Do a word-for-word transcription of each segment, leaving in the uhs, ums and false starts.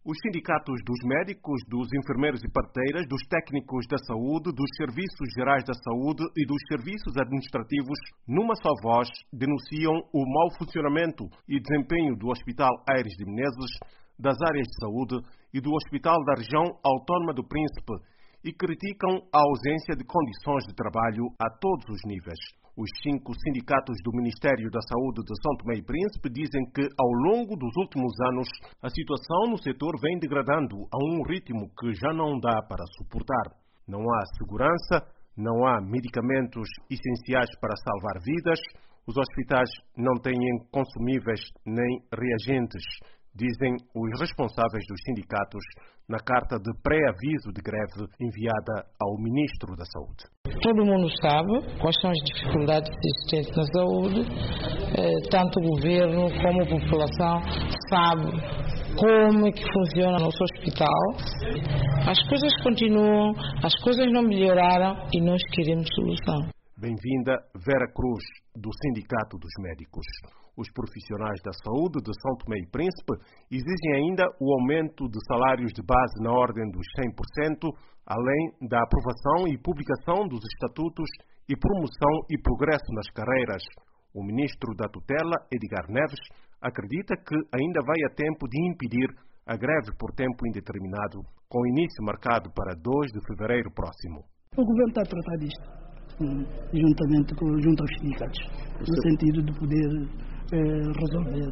Os sindicatos dos médicos, dos enfermeiros e parteiras, dos técnicos da saúde, dos serviços gerais da saúde e dos serviços administrativos, numa só voz, denunciam o mau funcionamento e desempenho do Hospital Aires de Menezes, das áreas de saúde e do Hospital da Região Autónoma do Príncipe e criticam a ausência de condições de trabalho a todos os níveis. Os cinco sindicatos do Ministério da Saúde de São Tomé e Príncipe dizem que, ao longo dos últimos anos, a situação no setor vem degradando a um ritmo que já não dá para suportar. Não há segurança, não há medicamentos essenciais para salvar vidas, os hospitais não têm consumíveis nem reagentes, dizem os responsáveis dos sindicatos na carta de pré-aviso de greve enviada ao Ministro da Saúde. Todo mundo sabe quais são as dificuldades existentes na saúde, tanto o governo como a população sabe como é que funciona o nosso hospital. As coisas continuam, as coisas não melhoraram e nós queremos solução. Bem-vinda Vera Cruz, do Sindicato dos Médicos. Os profissionais da saúde de São Tomé e Príncipe exigem ainda o aumento de salários de base na ordem dos cem por cento, além da aprovação e publicação dos estatutos e promoção e progresso nas carreiras. O ministro da tutela, Edgar Neves, acredita que ainda vai a tempo de impedir a greve por tempo indeterminado, com início marcado para dois de fevereiro próximo. O governo está a tratar disto, juntamente com, junto aos sindicatos, no sentido de poder eh, resolver.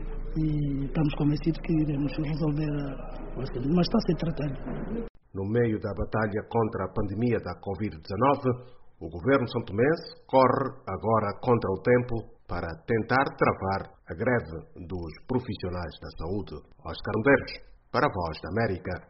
E estamos convencidos que iremos resolver, mas está a ser tratado. No meio da batalha contra a pandemia da covid dezenove, o governo santomense corre agora contra o tempo para tentar travar a greve dos profissionais da saúde. Oscar Medeiros, para a Voz da América.